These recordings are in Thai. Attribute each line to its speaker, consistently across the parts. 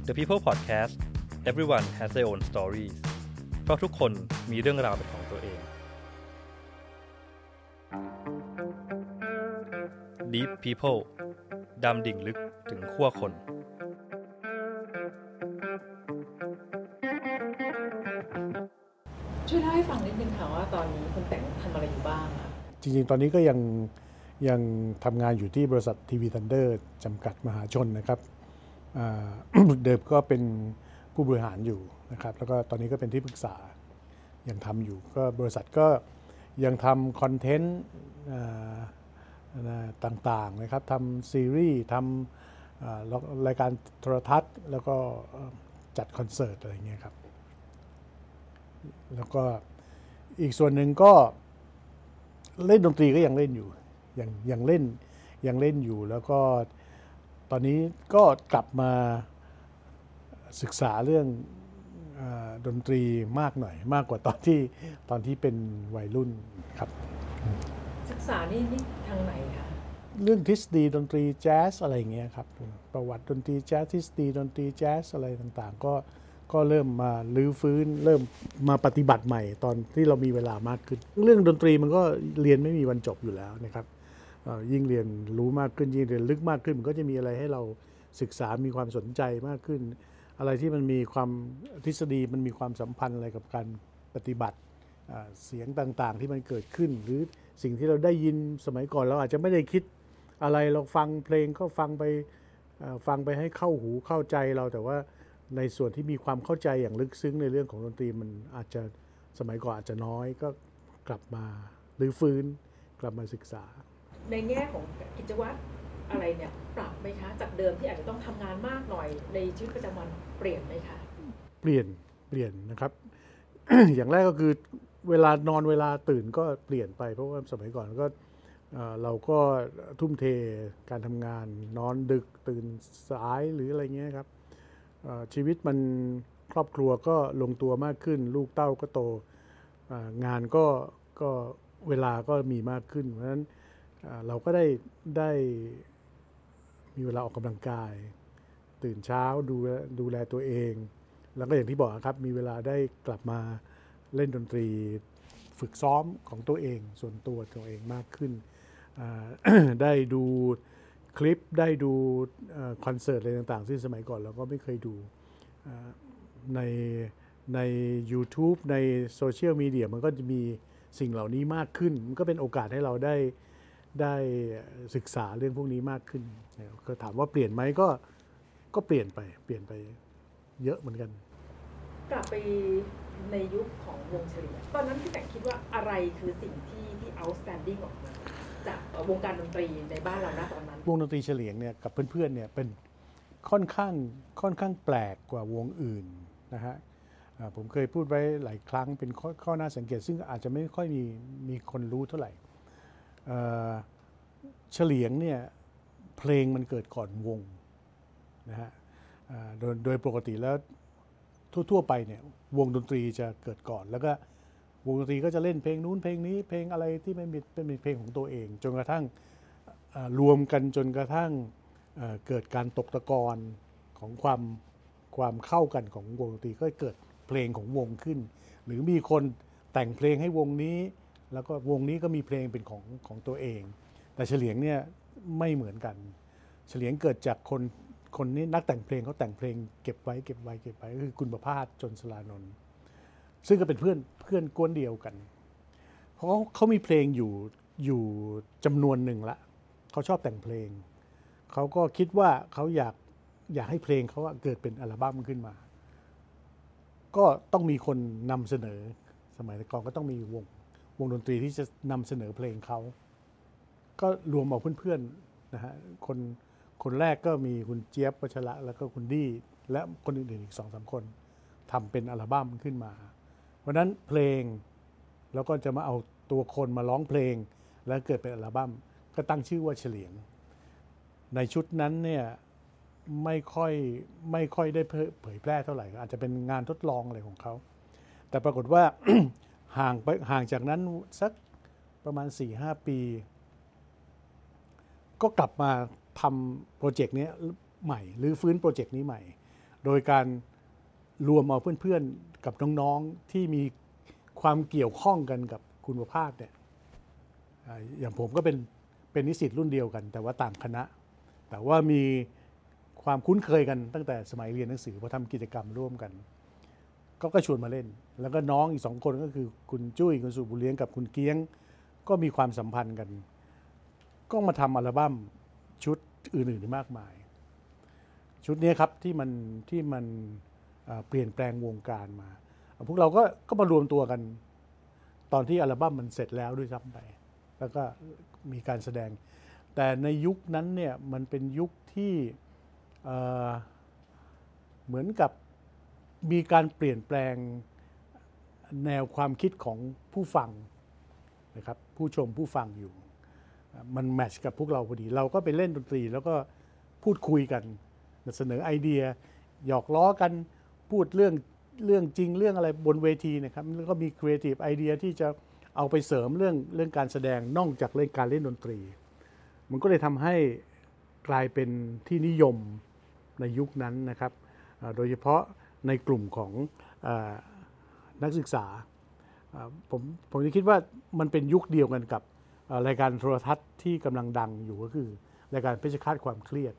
Speaker 1: The People Podcast Everyone has their own stories เพราะทุกคนมีเรื่องราวเป็นของตัวเอง Deep People ดำดิ่งลึกถึงขั้วคน
Speaker 2: ช่วยเล่าให้ฟังนิดนึงค่ะว่าตอนนี้คุณแต่งทำอะไรอยู่บ้างคะ
Speaker 3: จริงๆตอนนี้ก็ยังทำงานอยู่ที่บริษัททีวีทันเดอร์จำกัดมหาชนนะครับเดิมก็เป็นผู้บริหารอยู่นะครับแล้วก็ตอนนี้ก็เป็นที่ปรึกษายังทำอยู่ก็บริษัทก็ยังทำคอนเทนต์ต่างๆนะครับทำซีรีส์ทำรายการโทรทัศน์แล้วก็จัดคอนเสิร์ตอะไรเงี้ยครับแล้วก็อีกส่วนหนึ่งก็เล่นดนตรีก็ยังเล่นอยู่ยังเล่นอยู่แล้วก็ตอนนี้ก็กลับมาศึกษาเรื่องดนตรีมากหน่อยมากกว่าตอนที่เป็นวัยรุ่นครับ
Speaker 2: ศึกษานี่ทางไหนคะ
Speaker 3: เรื่องทฤษฎีดนตรีแจ๊สอะไรเงี้ยครับประวัติดนตรีแจ๊สทฤษฎีดนตรีแจ๊สอะไรต่างๆก็เริ่มมาลื้อฟื้นเริ่มมาปฏิบัติใหม่ตอนที่เรามีเวลามากขึ้นเรื่องดนตรีมันก็เรียนไม่มีวันจบอยู่แล้วนะครับยิ่งเรียนรู้มากขึ้นยิ่งเรียนลึกมากขึ้นมันก็จะมีอะไรให้เราศึกษามีความสนใจมากขึ้นอะไรที่มันมีความทฤษฎีมันมีความสัมพันธ์อะไรกับการปฏิบัติเสียงต่างๆที่มันเกิดขึ้นหรือสิ่งที่เราได้ยินสมัยก่อนเราอาจจะไม่ได้คิดอะไรเราฟังเพลงก็ฟังไปให้เข้าหูเข้าใจเราแต่ว่าในส่วนที่มีความเข้าใจอย่างลึกซึ้งในเรื่องของดนตรีมันอาจจะสมัยก่อนอาจจะน้อยก็กลับมาหรือฟื้นกลับมาศึกษา
Speaker 2: ในแง่ของกิจวัตรอะไรเนี่ยปรับไหมคะจากเดิมที่อาจจะต้องทำงานมากหน่อยในชีวิตประจำวันเปลี่ยนไหมคะ
Speaker 3: เปลี่ยนนะครับ อย่างแรกก็คือเวลานอนเวลาตื่นก็เปลี่ยนไปเพราะว่าสมัยก่อนก็เราก็ทุ่มเทการทำงานนอนดึกตื่นสายหรืออะไรเงี้ยครับชีวิตมันครอบครัวก็ลงตัวมากขึ้นลูกเต้าก็โตงานก็เวลาก็มีมากขึ้นเพราะฉะนั้นเราก็ได้มีเวลาออกกำลังกายตื่นเช้าดูแลตัวเองแล้วก็อย่างที่บอกครับมีเวลาได้กลับมาเล่นดนตรีฝึกซ้อมของตัวเองส่วนตัวเองมากขึ้น ได้ดูคลิปได้ดูคอนเสิร์ตอะไรต่างๆซึ่งสมัยก่อนเราก็ไม่เคยดูใน YouTube ในโซเชียลมีเดียมันก็จะมีสิ่งเหล่านี้มากขึ้นมันก็เป็นโอกาสให้เราได้ศึกษาเรื่องพวกนี้มากขึ้นก็ถามว่าเปลี่ยนไหมก็เปลี่ยนไปเยอะเหมือนกัน
Speaker 2: กลับไปในยุคของวงเฉลียงตอนนั้นพี่แต่คิดว่าอะไรคือสิ่งที่ outstanding ออกมาจากวงการดนตรีในบ้านเราณตอนนั้น
Speaker 3: วงดนตรีเฉลียงเนี่ยกับเพื่อนๆเนี่ยเป็นค่อนข้างแปลกกว่าวงอื่นนะฮะผมเคยพูดไว้หลายครั้งเป็นข้อน่าสังเกตซึ่งอาจจะไม่ค่อยมีคนรู้เท่าไหร่เฉลียงเนี่ยเพลงมันเกิดก่อนวงนะฮะโดยปกติแล้วทั่วไปเนี่ยวงดนตรีจะเกิดก่อนแล้วก็วงดนตรีก็จะเล่นเพลงนู้นเพลงนี้เพลงอะไรที่ไม่เป็นเพลงของตัวเองจนกระทั่งรวมกันจนกระทั่งเกิดการตกตะกอนของความเข้ากันของวงดนตรีก็เกิดเพลงของวงขึ้นหรือมีคนแต่งเพลงให้วงนี้แล้วก็วงนี้ก็มีเพลงเป็นของตัวเองแต่เฉลียงเนี่ยไม่เหมือนกันเฉลียงเกิดจากคนนี้นักแต่งเพลงเขาแต่งเพลงเก็บไว้ก็คือคุณประภาสจนสลานนท์ซึ่งก็เป็นเพื่อนกวนเดียวกันเพราะเขามีเพลงอยู่จำนวนหนึ่งละเขาชอบแต่งเพลงเขาก็คิดว่าเขาอยากให้เพลงเขาเกิดเป็นอัลบั้มขึ้นมาก็ต้องมีคนนำเสนอสมัยก่อนก็ต้องมีวงดนตรีที่จะนำเสนอเพลงเขาก็รวมเอาเพื่อนๆนะฮะคนแรกก็มีคุณเจี๊ยบวัชระแล้วก็คุณดี้และคนอื่นๆอีก 2-3 คนทำเป็นอัลบั้มขึ้นมาเพราะนั้นเพลงแล้วก็จะมาเอาตัวคนมาร้องเพลงแล้วเกิดเป็นอัลบั้มก็ตั้งชื่อว่าเฉลียงในชุดนั้นเนี่ยไม่ค่อยได้เผยแพร่เท่าไหร่อาจจะเป็นงานทดลองอะไรของเขาแต่ปรากฏว่า ห่างจากนั้นสักประมาณ 4-5 ปีก็กลับมาทำโปรเจกต์นี้ใหม่หรือฟื้นโปรเจกต์นี้ใหม่โดยการรวมเอาเพื่อนๆกับน้องๆที่มีความเกี่ยวข้องกันกับคุณประภาสเนี่ยอย่างผมก็เป็นนิสิตรุ่นเดียวกันแต่ว่าต่างคณะแต่ว่ามีความคุ้นเคยกันตั้งแต่สมัยเรียนหนังสือพอทำกิจกรรมร่วมกันก็ชวนมาเล่นแล้วก็น้องอีก2 คนก็คือคุณจุ้ยคุณสุบุญเลี้ยงกับคุณเกี้ยงก็มีความสัมพันธ์กันก็มาทำอัลบั้มชุดอื่นๆมากมายชุดนี้ครับที่มันเปลี่ยนแปลงวงการมาพวกเราก็มารวมตัวกันตอนที่อัลบั้มมันเสร็จแล้วด้วยซ้ำไปแล้วก็มีการแสดงแต่ในยุคนั้นเนี่ยมันเป็นยุคที่เหมือนกับมีการเปลี่ยนแปลงแนวความคิดของผู้ฟังนะครับผู้ชมผู้ฟังอยู่มันแมทช์กับพวกเราพอดีเราก็ไปเล่นดนตรีแล้วก็พูดคุยกันเสนอไอเดียหยอกล้อกันพูดเรื่องจริงเรื่องอะไรบนเวทีนะครับแล้วก็มีครีเอทีฟไอเดียที่จะเอาไปเสริมเรื่องการแสดงนอกจากเรื่องการเล่นดนตรีมันก็เลยทำให้กลายเป็นที่นิยมในยุคนั้นนะครับโดยเฉพาะในกลุ่มของนักศึกษาผมจะคิดว่ามันเป็นยุคเดียวกันกับรายการโทรทัศน์ที่กำลังดังอยู่ก็คือรายการเพชฌฆาตความเครียด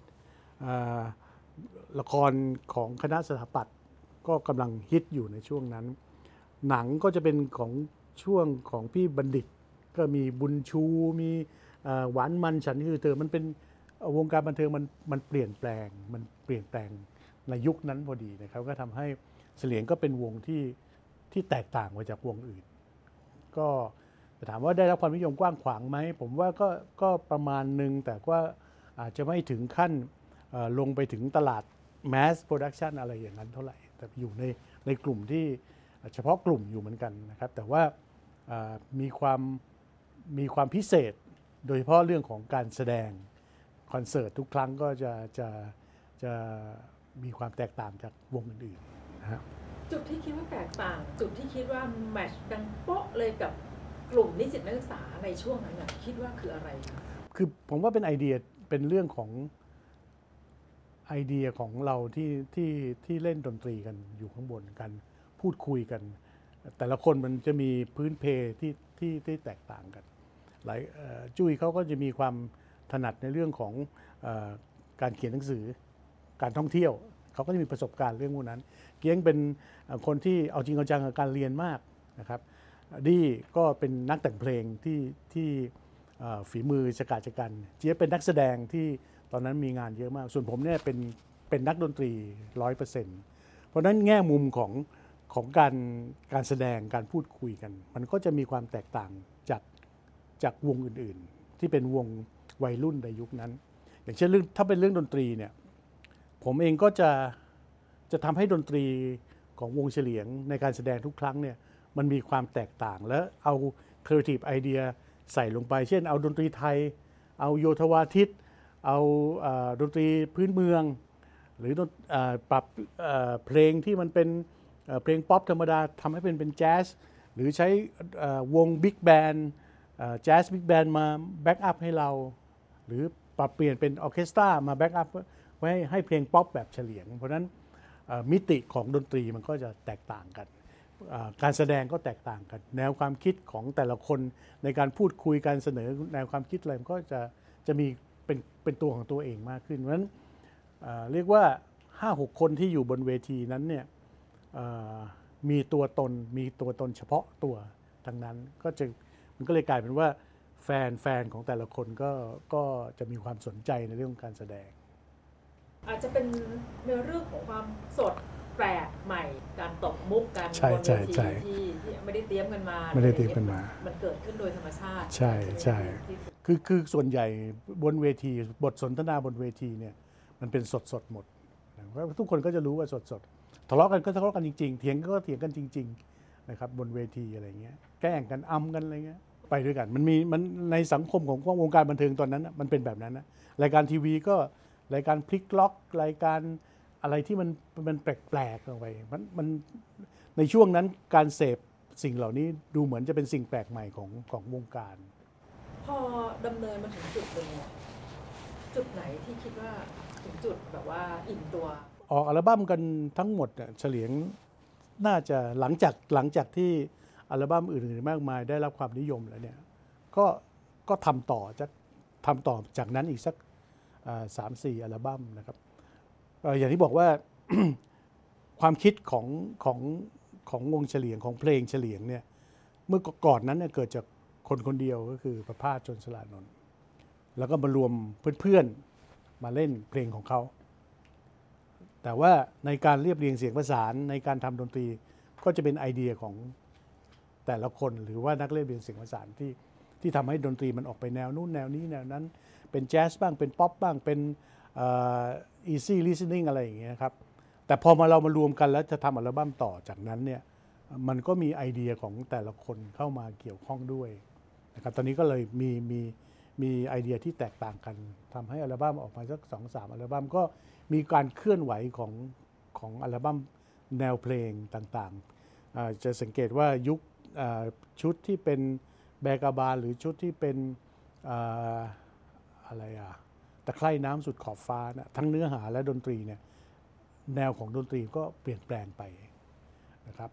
Speaker 3: ละครของคณะสถาปัตย์ก็กำลังฮิตอยู่ในช่วงนั้นหนังก็จะเป็นของช่วงของพี่บัณฑิตก็มีบุญชูมีหวานมันฉันคือเธอมันเป็นวงการบันเทิงมันเปลี่ยนแปลงในยุคนั้นพอดีนะครับก็ทำให้เสลียงก็เป็นวงที่แตกต่างมาจากวงอื่นก็ถามว่าได้รับความนิยมกว้างขวางไหมผมว่าก็ประมาณหนึ่งแต่ว่าอาจจะไม่ถึงขั้นลงไปถึงตลาด mass production อะไรอย่างนั้นเท่าไหร่แต่อยู่ในกลุ่มที่เฉพาะกลุ่มอยู่เหมือนกันนะครับแต่ว่ามีความพิเศษโดยเฉพาะเรื่องของการแสดงคอนเสิร์ตทุกครั้งก็จะมีความแตกต่างจากวงอื่นๆนะฮะ
Speaker 2: จุดที่คิดว่าแตกต่างจุดที่คิดว่าแมทช์ดังโป๊ะเลยกับกลุ่มนิสิตนักศึกษาในช่วงนั้นคิดว่าคืออะไร
Speaker 3: คือผมว่าเป็นไอเดียเป็นเรื่องของไอเดียของเราที่เล่นดนตรีกันอยู่ข้างบนกันพูดคุยกันแต่ละคนมันจะมีพื้นเพที่แตกต่างกันหลายจุ้ยเขาก็จะมีความถนัดในเรื่องของการเขียนหนังสือการท่องเที่ยวเขาก็จะมีประสบการณ์เรื่องพวกนั้นเกียงเป็นคนที่เอาจริงเอาจังกับการเรียนมากนะครับดี้ก็เป็นนักแต่งเพลงที่ฝีมือฉกาจกันเจี๊ยบเป็นนักแสดงที่ตอนนั้นมีงานเยอะมากส่วนผมเนี่ยเป็นนักดนตรี 100% เพราะฉะนั้นแง่มุมของการแสดงการพูดคุยกันมันก็จะมีความแตกต่างจากวงอื่นๆที่เป็นวงวัยรุ่นในยุคนั้นอย่างเช่นถ้าเป็นเรื่องดนตรีเนี่ยผมเองก็จะทำให้ดนตรีของวงเฉลียงในการแสดงทุกครั้งเนี่ยมันมีความแตกต่างและเอา creative idea ใส่ลงไปเช่นเอาดนตรีไทยเอาโยธวาทิตเอาดนตรีพื้นเมืองหรือปรับเพลงที่มันเป็นเพลงป๊อปธรรมดาทำให้เป็นแจ๊สหรือใช้วงบิ๊กแบนด์แจ๊สบิ๊กแบนด์มาแบ็กอัพให้เราหรือปรับเปลี่ยนเป็นออร์เคสตรามาแบ็กอัพไว้ให้เพลงป๊อปแบบเฉลียงเพราะฉะนั้นมิติของดนตรีมันก็จะแตกต่างกันการแสดงก็แตกต่างกันแนวความคิดของแต่ละคนในการพูดคุยการเสนอแนวความคิดอะไรมันก็จะมีเป็นตัวของตัวเองมากขึ้นเพราะฉะนั้นเรียกว่า 5-6 คนที่อยู่บนเวทีนั้นเนี่ยมีตัวตนเฉพาะตัวทั้งนั้นมันก็เลยกลายเป็นว่าแฟนของแต่ละคนก็จะมีความสนใจในเรื่องของการแสดง
Speaker 2: อาจจะเป็นในเรื่องของความสดแปลกใหม่การตบมุกกันบนเวทีที่ไม่ได้เตรียมกันมามันเกิดขึ้นโดยธรรมชาติ
Speaker 3: ใช่คือส่วนใหญ่บนเวทีบทสนทนาบนเวทีเนี่ยมันเป็นสดหมดทุกคนก็จะรู้ว่าสดทะเลาะกันก็ทะเลาะกันจริงๆเถียงก็เถียงกันจริงๆนะครับบนเวทีอะไรเงี้ยแกล้งกันอำกันอะไรเงี้ยไปด้วยกันมันในสังคมของวงการบันเทิงตอนนั้นมันเป็นแบบนั้นนะรายการทีวีก็รายการพลิกล็อกรายการอะไรที่มันแปลกๆออกไปมันในช่วงนั้นการเสพสิ่งเหล่านี้ดูเหมือนจะเป็นสิ่งแปลกใหม่ของวงการ
Speaker 2: พอดำเนินมาถึงจุดหนึ่งจุดไหนที่คิดว่าถึงจุดแบบว่าอิ่มตัว
Speaker 3: ออกอัลบั้มกันทั้งหมดเฉลียงน่าจะหลังจากที่อัลบั้มอื่นๆมากมายได้รับความนิยมแล้วเนี่ยก็ทำต่อจากนั้นอีกสัก3-4 อัลบั้มนะครับอย่างที่บอกว่า ความคิดของวงเฉลียงของเพลงเฉลียงเนี่ยเมื่อก่อนนั้นเนี่ยเกิดจากคนเดียวก็คือประภาส ชนสลานนท์แล้วก็มารวมเพื่อนๆมาเล่นเพลงของเขาแต่ว่าในการเรียบเรียงเสียงประสานในการทำดนตรีก็จะเป็นไอเดียของแต่ละคนหรือว่านักเรียบเรียงเสียงประสานที่ทำให้ดนตรีมันออกไปแนวนู้นแนวนี้แนวนั้นเป็นแจ๊สบ้างเป็นป๊อปบ้างเป็นeasy listening อะไรอย่างเงี้ยครับแต่พอเรามารวมกันแล้วจะทำอัลบั้มต่อจากนั้นเนี่ยมันก็มีไอเดียของแต่ละคนเข้ามาเกี่ยวข้องด้วยนะครับตอนนี้ก็เลยมีไอเดียที่แตกต่างกันทำให้อัลบั้มออกมาสัก 2-3 อัลบั้มก็มีการเคลื่อนไหวของอัลบั้มแนวเพลงต่างๆจะสังเกตว่ายุคชุดที่เป็นแบกาบาลหรือชุดที่เป็นอะไรตะไคร่น้ำสุดขอบฟ้านะทั้งเนื้อหาและดนตรีเนี่ยแนวของดนตรีก็เปลี่ยนแปลงไปนะครับ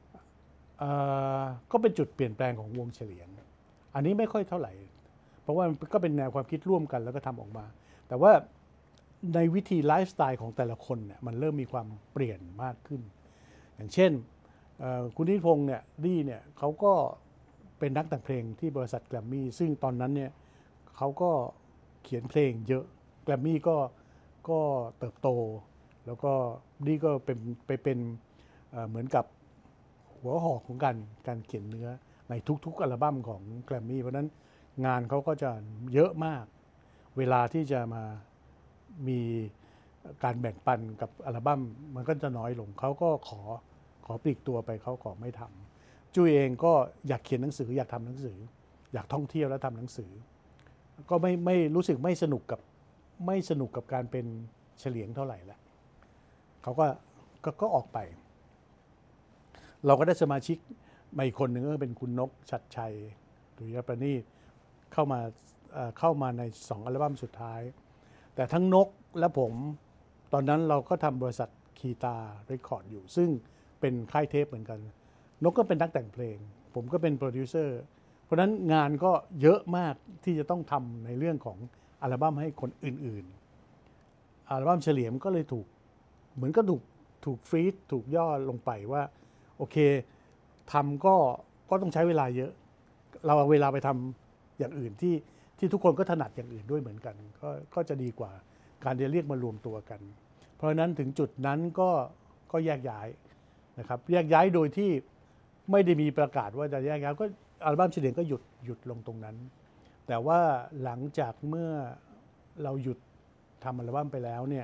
Speaker 3: ก็เป็นจุดเปลี่ยนแปลงของวงเฉลียงอันนี้ไม่ค่อยเท่าไหร่เพราะว่าก็เป็นแนวความคิดร่วมกันแล้วก็ทำออกมาแต่ว่าในวิธีไลฟ์สไตล์ของแต่ละคนเนี่ยมันเริ่มมีความเปลี่ยนมากขึ้นอย่างเช่นคุณนิติพงษ์เนี่ยดี้เนี่ยเขาก็เป็นนักแต่งเพลงที่บริษัทแกรมมี่ซึ่งตอนนั้นเนี่ยเขาก็เขียนเพลงเยอะแกรมมี่ก็เติบโตแล้วก็ดี้ก็เป็นเหมือนกับหัวหอกของการเขียนเนื้อในทุกๆอัลบั้มของแกรมมี่เพราะนั้นงานเขาก็จะเยอะมากเวลาที่จะมามีการแบ่งปันกับอัลบั้มมันก็จะน้อยลงเขาก็ขอปลีกตัวไปเขาขอไม่ทำจุ้ยเองก็อยากเขียนหนังสืออยากทำหนังสืออยากท่องเที่ยวแล้วทำหนังสือก็ไม่รู้สึกไม่สนุกกับการเป็นเฉลียงเท่าไหร่แล้วเขาก็ออกไปเราก็ได้สมาชิกมาอีกคนหนึ่งก็เป็นคุณนกชัดชัยดุริยประณีตเข้ามาใน2 อัลบั้มสุดท้ายแต่ทั้งนกและผมตอนนั้นเราก็ทำบริษัทคีตาเรคคอร์ดอยู่ซึ่งเป็นค่ายเทปเหมือนกันนกก็เป็นนักแต่งเพลงผมก็เป็นโปรดิวเซอร์เพราะฉะนั้นงานก็เยอะมากที่จะต้องทำในเรื่องของอัลบั้มให้คนอื่นๆอัลบั้มเฉลียงก็เลยเหมือนก็ถูกฟรีซถูกย่อลงไปว่าโอเคทำก็ต้องใช้เวลาเยอะเราเอาเวลาไปทำอย่างอื่นที่ทุกคนก็ถนัดอย่างอื่นด้วยเหมือนกันก็จะดีกว่าการเรียกมารวมตัวกันเพราะฉะนั้นถึงจุดนั้นก็แยกย้ายนะครับแยกย้ายโดยที่ไม่ได้มีประกาศว่าจะแยกย้ายก็อัลบั้มเฉลียงก็หยุดลงตรงนั้นแต่ว่าหลังจากเมื่อเราหยุดทำอัลบั้มไปแล้วเนี่ย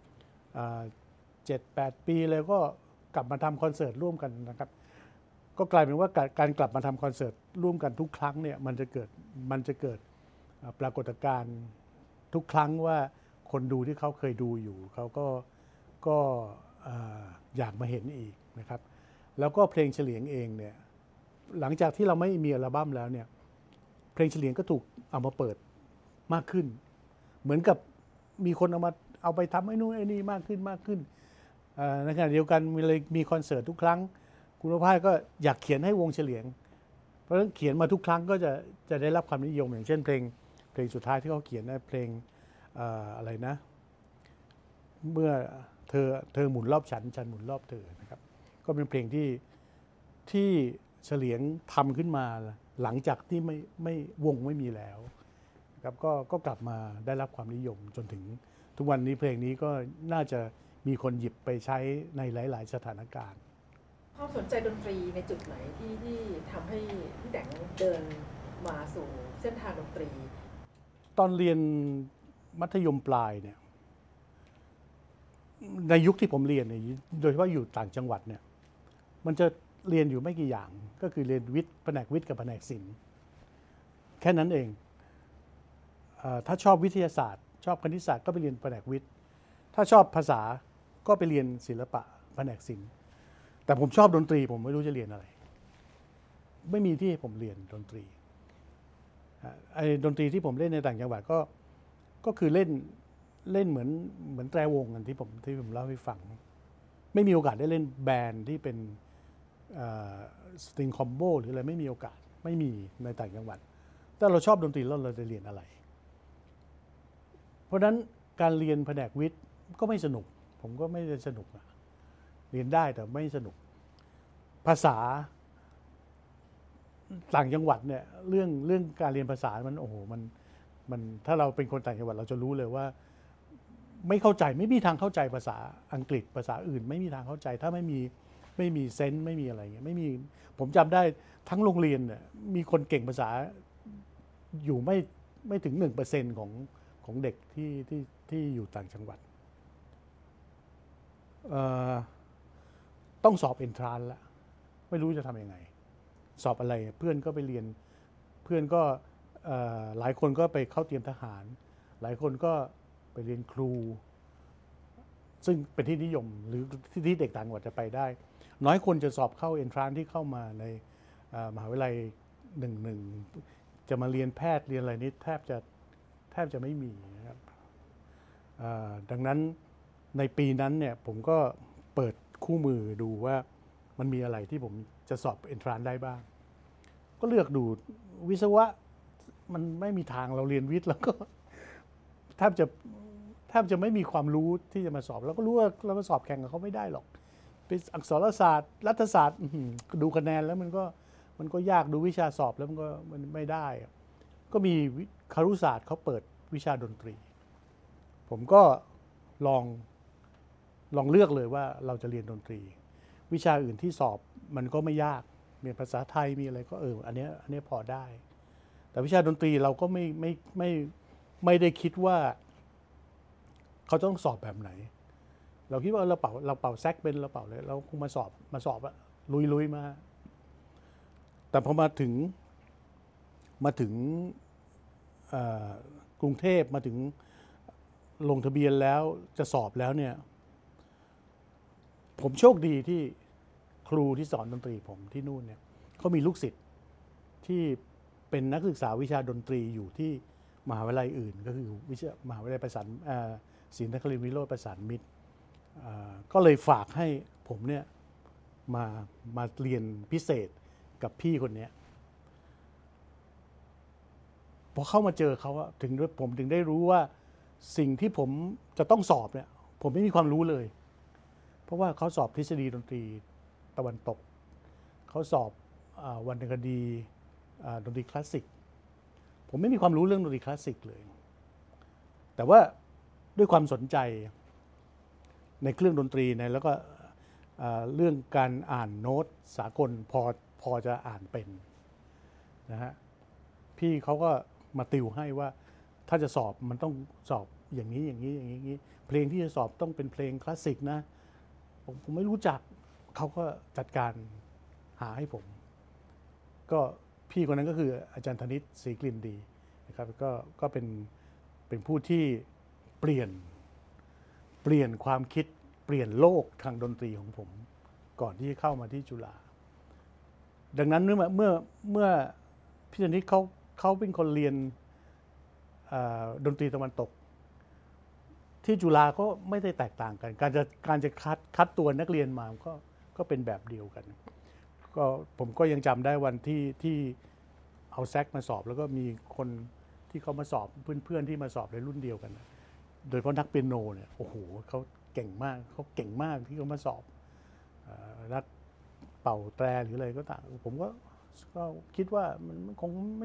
Speaker 3: 7-8 ปีเลยก็กลับมาทำคอนเสิร์ตร่วมกันนะครับก็กลายเป็นว่าการกลับมาทำคอนเสิร์ตร่วมกันทุกครั้งเนี่ยมันจะเกิดปรากฏการณ์ทุกครั้งว่าคนดูที่เขาเคยดูอยู่เขาก็อยากมาเห็นอีกนะครับแล้วก็เพลงเฉลียงเองเนี่ยหลังจากที่เราไม่มีอัลบั้มแล้วเนี่ยเพลงเฉลียงก็ถูกเอามาเปิดมากขึ้นเหมือนกับมีคนเอาไปทำไอ้นู่นไอ้นี่มากขึ้นในขณะเดียวกันมีคอนเสิร์ตทุกครั้งคุณประภาสก็อยากเขียนให้วงเฉลียงเพราะฉะนั้นเขียนมาทุกครั้งก็จะได้รับความนิยมอย่างเช่นเพลงสุดท้ายที่เขาเขียนเพลงอะไรนะเมื่อเธอหมุนรอบฉันหมุนรอบเธอนะครับก็เป็นเพลงที่เฉลียงทำขึ้นมาหลังจากที่ไม่วงไม่มีแล้วครับก็กลับมาได้รับความนิยมจนถึงทุกวันนี้เพลงนี้ก็น่าจะมีคนหยิบไปใช้ในหลายๆสถานการณ์
Speaker 2: ความสนใจดนตรีในจุดไหนที่ทำให้พี่แดงเดินมาสู่เส้นทางดนตรี
Speaker 3: ตอนเรียนมัธยมปลายเนี่ยในยุคที่ผมเรียนเนี่ยโดยเฉพาะอยู่ต่างจังหวัดเนี่ยมันจะเรียนอยู่ไม่กี่อย่างก็คือเรียนวิทย์แผนกวิทย์กับแผนกศิลป์แค่นั้นเองถ้าชอบวิทยาศาสตร์ชอบคณิตศาสตร์ก็ไปเรียนแผนกวิทย์ถ้าชอบภาษาก็ไปเรียนศิลปะแผนกศิลป์แต่ผมชอบดนตรีผมไม่รู้จะเรียนอะไรไม่มีที่ให้ผมเรียนดนตรีไอ้ดนตรีที่ผมเล่นในต่างจังหวัดก็คือเล่นเล่นเหมือนแตรวงกันที่ผมเล่าให้ฟังไม่มีโอกาสได้เล่นแบนด์ที่เป็นสตริงคอมโบหรืออะไรไม่มีโอกาสไม่มีในต่างจังหวัดถ้าเราชอบดนตรีแล้วเราจะเรียนอะไรเพราะฉะนั้นการเรียนแผนกวิทย์ก็ไม่สนุกผมก็ไม่ได้สนุกนะเรียนได้แต่ไม่สนุกภาษาต่างจังหวัดเนี่ยเรื่องการเรียนภาษามันโอ้โหมันถ้าเราเป็นคนต่างจังหวัดเราจะรู้เลยว่าไม่เข้าใจไม่มีทางเข้าใจภาษาอังกฤษภาษาอื่นไม่มีทางเข้าใจถ้าไม่มีเซนส์ไม่มีอะไรเงี้ยไม่มีผมจำได้ทั้งโรงเรียนเนี่ยมีคนเก่งภาษาอยู่ไม่ถึง 1% ของเด็กที่อยู่ต่างจังหวัดต้องสอบเอนทรานซ์ละไม่รู้จะทำยังไงสอบอะไรเพื่อนก็ไปเรียนเพื่อนก็หลายคนก็ไปเข้าเตรียมทหารหลายคนก็ไปเรียนครูซึ่งเป็นที่นิยมหรือที่เด็กต่างจังหวัดจะไปได้น้อยคนจะสอบเข้าเอนทรานซ์ที่เข้ามาในมหาวิทยาลัย1จะมาเรียนแพทย์เรียนอะไรนี้แทบจะไม่มีนะครับดังนั้นในปีนั้นเนี่ยผมก็เปิดคู่มือดูว่ามันมีอะไรที่ผมจะสอบเอนทรานซ์ได้บ้างก็เลือกดูวิศวะมันไม่มีทางเราเรียนวิทย์แล้วก็แทบจะไม่มีความรู้ที่จะมาสอบแล้วก็รู้ว่าเรามาสอบแข่งกับเขาไม่ได้หรอกเป็นอักษรศาสตร์รัฐศาสตร์ดูคะแนนแล้วมันก็ยากดูวิชาสอบแล้วมันไม่ได้ก็มีครุศาสตร์เขาเปิดวิชาดนตรีผมก็ลองเลือกเลยว่าเราจะเรียนดนตรีวิชาอื่นที่สอบมันก็ไม่ยากมีภาษาไทยมีอะไรก็อันนี้พอได้แต่วิชาดนตรีเราก็ไม่ได้คิดว่าเขาต้องสอบแบบไหนเราคิดว่าเราเป่าแซกเป็นเราเป่าเลยเราคงมาสอบอะลุยมาแต่พอมาถึงกรุงเทพมาถึงลงทะเบียนแล้วจะสอบแล้วเนี่ยผมโชคดีที่ครูที่สอนดนตรีผมที่นู่นเนี่ยเขามีลูกศิษย์ที่เป็นนักศึกษาวิชาดนตรีอยู่ที่มหาวิทยาลัยอื่นก็คือมหาวิทยาลัยประสานศรีนครินทร์วิโรจน์ประสานมิตรก็เลยฝากให้ผมเนี่ยมาเรียนพิเศษกับพี่คนนี้พอเข้ามาเจอเขาผมถึงได้รู้ว่าสิ่งที่ผมจะต้องสอบเนี่ยผมไม่มีความรู้เลยเพราะว่าเขาสอบทฤษฎีดนตรีตะวันตกเขาสอบวรรณคดีดนตรีคลาสสิกผมไม่มีความรู้เรื่องดนตรีคลาสสิกเลยแต่ว่าด้วยความสนใจในเครื่องดนตรีแล้วก็เรื่องการอ่านโน้ตสากลพอจะอ่านเป็นนะฮะพี่เขาก็มาติวให้ว่าถ้าจะสอบมันต้องสอบอย่างนี้เพลงที่จะสอบต้องเป็นเพลงคลาสสิกนะผมไม่รู้จักเขาก็จัดการหาให้ผมก็พี่คนนั้นก็คืออาจารย์ธนิตศรีกลิ่นดีนะครับก็เป็นผู้ที่เปลี่ยนความคิดเปลี่ยนโลกทางดนตรีของผมก่อนที่จะเข้ามาที่จุฬาดังนั้นเมื่อพี่ธนิตเขาเป็นคนเรียนดนตรีตะวันตกที่จุฬาก็ไม่ได้แตกต่างกันการจะคัดตัวนักเรียนมาก็เป็นแบบเดียวกันก็ผมก็ยังจำได้วันที่เอาแซกมาสอบแล้วก็มีคนที่เขามาสอบเพื่อนๆที่มาสอบในรุ่นเดียวกันโดยเฉพาะนักเปียโนเนี่ยโอ้โหเขาเก่งมากที่เขามาสอบนักเป่าแตรหรืออะไรก็ต่างผมก็คิดว่ามันคงไม่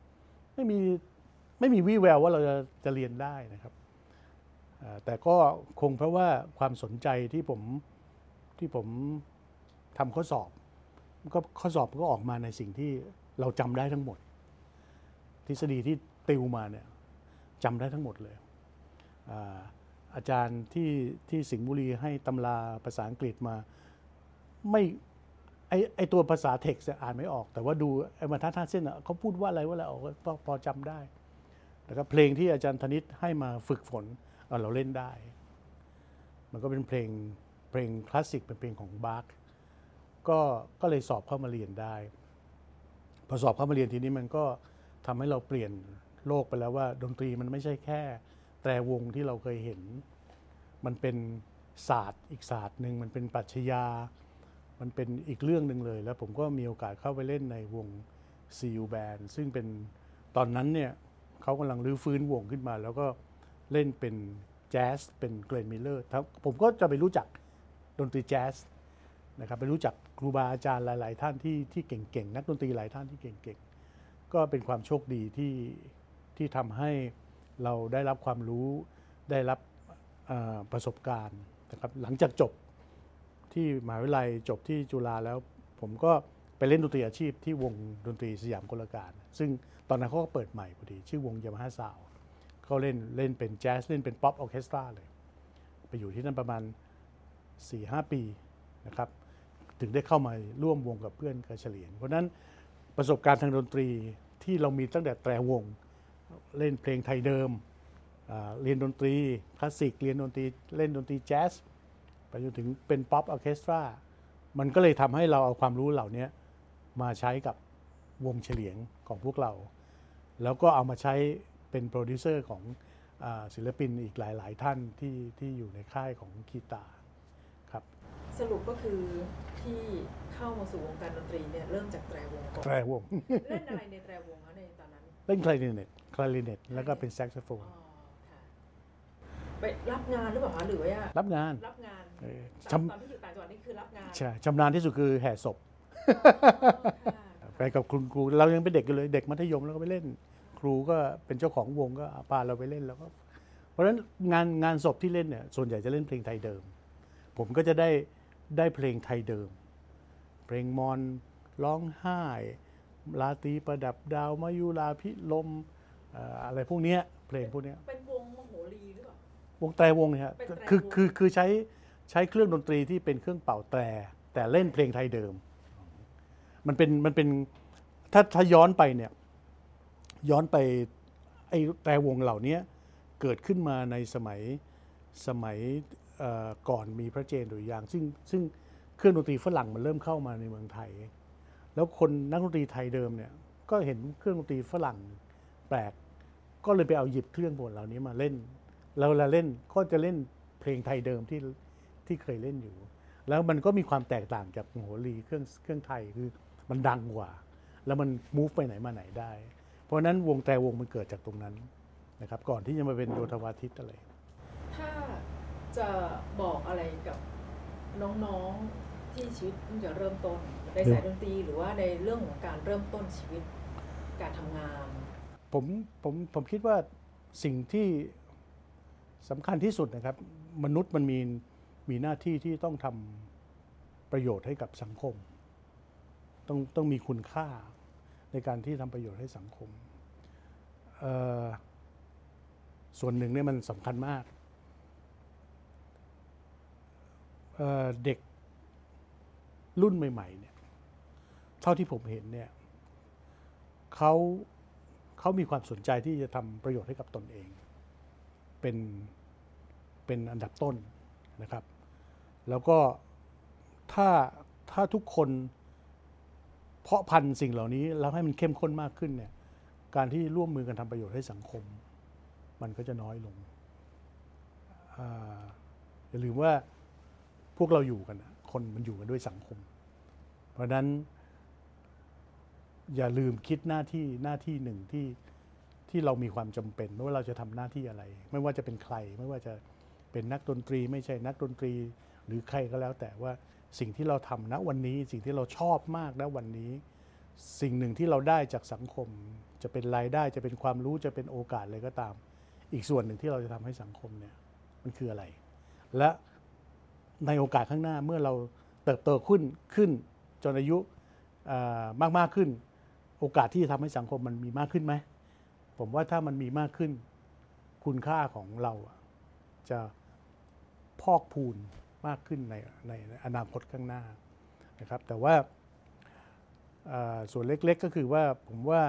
Speaker 3: มีวี่แววว่าเราจะเรียนได้นะครับแต่ก็คงเพราะว่าความสนใจที่ผมทำข้อสอบก็ออกมาในสิ่งที่เราจำได้ทั้งหมดทฤษฎีที่ติวมาเนี่ยจำได้ทั้งหมดเลยอาจารย์ที่สิงห์บุรีให้ตำราภาษาอังกฤษมาไม่ไอตัวภาษาเท็กซ์อ่านไม่ออกแต่ว่าดูไอ้บรรทัด5 เส้นเขาพูดว่าอะไรออกก็พอจำได้แล้วก็เพลงที่อาจารย์ธนิตให้มาฝึกฝนเราเล่นได้มันก็เป็นเพลงคลาสสิกเป็นเพลงของบาร์คก็เลยสอบเข้ามาเรียนได้พอสอบเข้ามาเรียนทีนี้มันก็ทำให้เราเปลี่ยนโลกไปแล้วว่าดนตรีมันไม่ใช่แค่แตรวงที่เราเคยเห็นมันเป็นศาสตร์อีกศาสตร์หนึ่งมันเป็นปรัชญามันเป็นอีกเรื่องหนึ่งเลยแล้วผมก็มีโอกาสเข้าไปเล่นในวง CU Band ซึ่งเป็นตอนนั้นเนี่ยเขากำลังรื้อฟื้นวงขึ้นมาแล้วก็เล่นเป็นแจ๊สเป็นเกรนมิลเลอร์ผมก็จะไปรู้จักดนตรีแจ๊สนะครับไปรู้จักครูบาอาจารย์หลายๆท่านที่เก่งๆนักดนตรีหลายท่านที่เก่งๆก็เป็นความโชคดีที่ทำให้เราได้รับความรู้ได้รับประสบการณ์นะครับหลังจากจบที่มหาวิทยาลัยจบที่จุฬาแล้วผมก็ไปเล่นดนตรีอาชีพที่วงดนตรีสยามกลการซึ่งตอนนั้นเขาก็เปิดใหม่พอดีชื่อวงยามาฮ่าซาวด์เขาเล่นเป็นแจ๊สเล่นเป็นป๊อปออร์เคสตราเลยไปอยู่ที่นั่นประมาณ 4-5 ปีนะครับถึงได้เข้ามาร่วมวงกับเพื่อนกระเฉลียงเพราะนั้นประสบการณ์ทางดนตรีที่เรามีตั้งแต่แตรวงเล่นเพลงไทยเดิมเรียนดนตรีคลาสสิกเรียนดนตรีเล่นดนตรีแจ๊สไปจนถึงเป็นป๊อปออร์เคสตรามันก็เลยทำให้เราเอาความรู้เหล่านี้มาใช้กับวงเฉลียงของพวกเราแล้วก็เอามาใช้เป็นโปรดิวเซอร์ของศิลปินอีกหลายๆท่านที่อยู่ในค่ายของคีตาครับ
Speaker 2: สรุปก็คือที่เข้ามาสู่วงการดนตรีเนี่ยเริ่มจากแตรวงก่อน
Speaker 3: แตรวง
Speaker 2: เล่นอะไรในแตรวงคะในตอนนั้น
Speaker 3: เล่นคลาริเนตแล้วก็เป็นแซกโซโฟน
Speaker 2: ไปรับงานหรือเปล่าคะหรือว่า
Speaker 3: รับงาน
Speaker 2: ตอนที่อยู่ต่างจังหวัดนี่คือรับงาน
Speaker 3: ใช่ชำนาญที่สุดคือแห่ศพไปกับคุณครูเรายังเป็นเด็กกันเลยเด็กมัธยมแล้วก็ไปเล่นครูก็เป็นเจ้าของวงก็พาเราไปเล่นแล้วก็เพราะฉะนั้นงานศพที่เล่นเนี่ยส่วนใหญ่จะเล่นเพลงไทยเดิมผมก็จะได้เพลงไทยเดิมเพลงมอนร้องไห้ลาตรีประดับดาวมายุราพิลมอะไรพวกนี้เพลงพวกนี้
Speaker 2: เป็นวงมโหรีหรือเปล่าว
Speaker 3: งแตรวงเนี่ยคือใช้เครื่องดนตรีที่เป็นเครื่องเป่าแต่เล่นเพลงไทยเดิมมันเป็นถ้าย้อนไปเนี่ยไอ้แตรวงเหล่านี้เกิดขึ้นมาในสมัยก่อนมีพระเจนหรือยางซึ่งเครื่องดนตรีฝรั่งมันเริ่มเข้ามาในเมืองไทยแล้วคนนักดนตรีไทยเดิมเนี่ยก็เห็นเครื่องดนตรีฝรั่งแปลกก็เลยไปเอาหยิบเครื่องพวกเหล่านี้มาเล่นแล้วเวลาเล่นก็จะเล่นเพลงไทยเดิมที่เคยเล่นอยู่แล้วมันก็มีความแตกต่างจากโหรีเครื่องไทยคือมันดังกว่าแล้วมันมูฟไปไหนมาไหนได้เพราะนั้นวงแตรวงมันเกิดจากตรงนั้นนะครับก่อนที่จะมาเป็นโยธวาทิตอะไร
Speaker 2: ถ้าจะบอกอะไรกับน้องๆที่ชีวิตเพิ่งจะเริ่มต้นในสายดนตรีหรือว่าในเรื่องของการเริ่มต้นชีวิตการทำงาน
Speaker 3: ผมคิดว่าสิ่งที่สำคัญที่สุดนะครับมนุษย์มันมีหน้าที่ที่ต้องทำประโยชน์ให้กับสังคมต้องมีคุณค่าในการที่ทำประโยชน์ให้สังคมส่วนหนึ่งเนี่ยมันสำคัญมากเด็กรุ่นใหม่ๆเนี่ยเท่าที่ผมเห็นเนี่ยเขามีความสนใจที่จะทำประโยชน์ให้กับตนเองเป็นอันดับต้นนะครับแล้วก็ถ้าทุกคนเพาะพันธุ์สิ่งเหล่านี้แล้วให้มันเข้มข้นมากขึ้นเนี่ยการที่ร่วมมือกันทำประโยชน์ให้สังคมมันก็จะน้อยลงอย่าลืมว่าพวกเราอยู่กันคนมันอยู่กันด้วยสังคมเพราะฉะนั้นอย่าลืมคิดหน้าที่หนึ่งที่เรามีความจำเป็นไม่ว่าเราจะทำหน้าที่อะไรไม่ว่าจะเป็นใครไม่ว่าจะเป็นนักดนตรีไม่ใช่นักดนตรีหรือใครก็แล้วแต่ว่าสิ่งที่เราทำณวันนี้สิ่งที่เราชอบมากณวันนี้สิ่งหนึ่งที่เราได้จากสังคมจะเป็นรายได้จะเป็นความรู้จะเป็นโอกาสอะไรก็ตามอีกส่วนหนึ่งที่เราจะทำให้สังคมเนี่ยมันคืออะไรและในโอกาสข้างหน้าเมื่อเราเติบโตขึ้นจนอายุมากขึ้นโอกาสที่จะทำให้สังคมมันมีมากขึ้นไหมผมว่าถ้ามันมีมากขึ้นคุณค่าของเราจะพอกพูนมากขึ้นในอนาคตข้างหน้านะครับแต่ว่าส่วนเล็กๆก็คือว่าผมว่า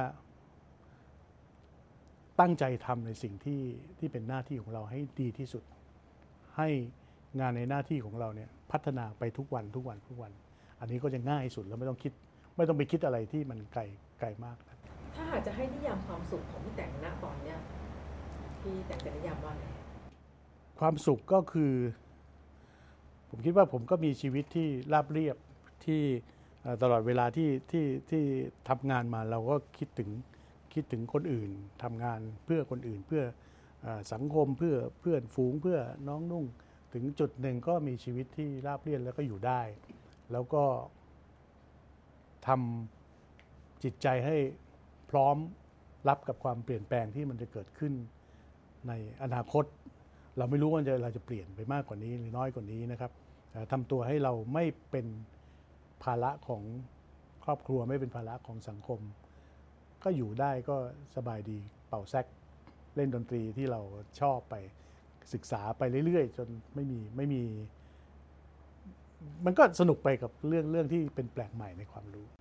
Speaker 3: ตั้งใจทำในสิ่งที่เป็นหน้าที่ของเราให้ดีที่สุดให้งานในหน้าที่ของเราเนี่ยพัฒนาไปทุกวันอันนี้ก็จะง่ายสุดแล้วไม่ต้องไปคิดอะไรที่มันไกลมากนะ
Speaker 2: ถ้าหากจะให้นิยามความสุขของพี่แต่งณตอนเนี้ยพี่แต่งจะนิยามว่าไง
Speaker 3: ความสุขก็คือผมคิดว่าผมก็มีชีวิตที่ราบเรียบที่ตลอดเวลาที่ทำงานมาเราก็คิดถึงคนอื่นทำงานเพื่อคนอื่นเพื่อสังคมเพื่อเพื่อนฝูงเพื่อน้องนุ่งถึงจุดหนึ่งก็มีชีวิตที่ราบเรียบแล้วก็อยู่ได้แล้วก็ทำจิตใจให้พร้อมรับกับความเปลี่ยนแปลงที่มันจะเกิดขึ้นในอนาคตเราไม่รู้ว่าเราจะเปลี่ยนไปมากกว่านี้หรือน้อยกว่านี้นะครับทำตัวให้เราไม่เป็นภาระของครอบครัวไม่เป็นภาระของสังคมก็อยู่ได้ก็สบายดีเป่าแซกเล่นดนตรีที่เราชอบไปศึกษาไปเรื่อยๆจนไม่มีมันก็สนุกไปกับเรื่องที่เป็นแปลกใหม่ในความรู้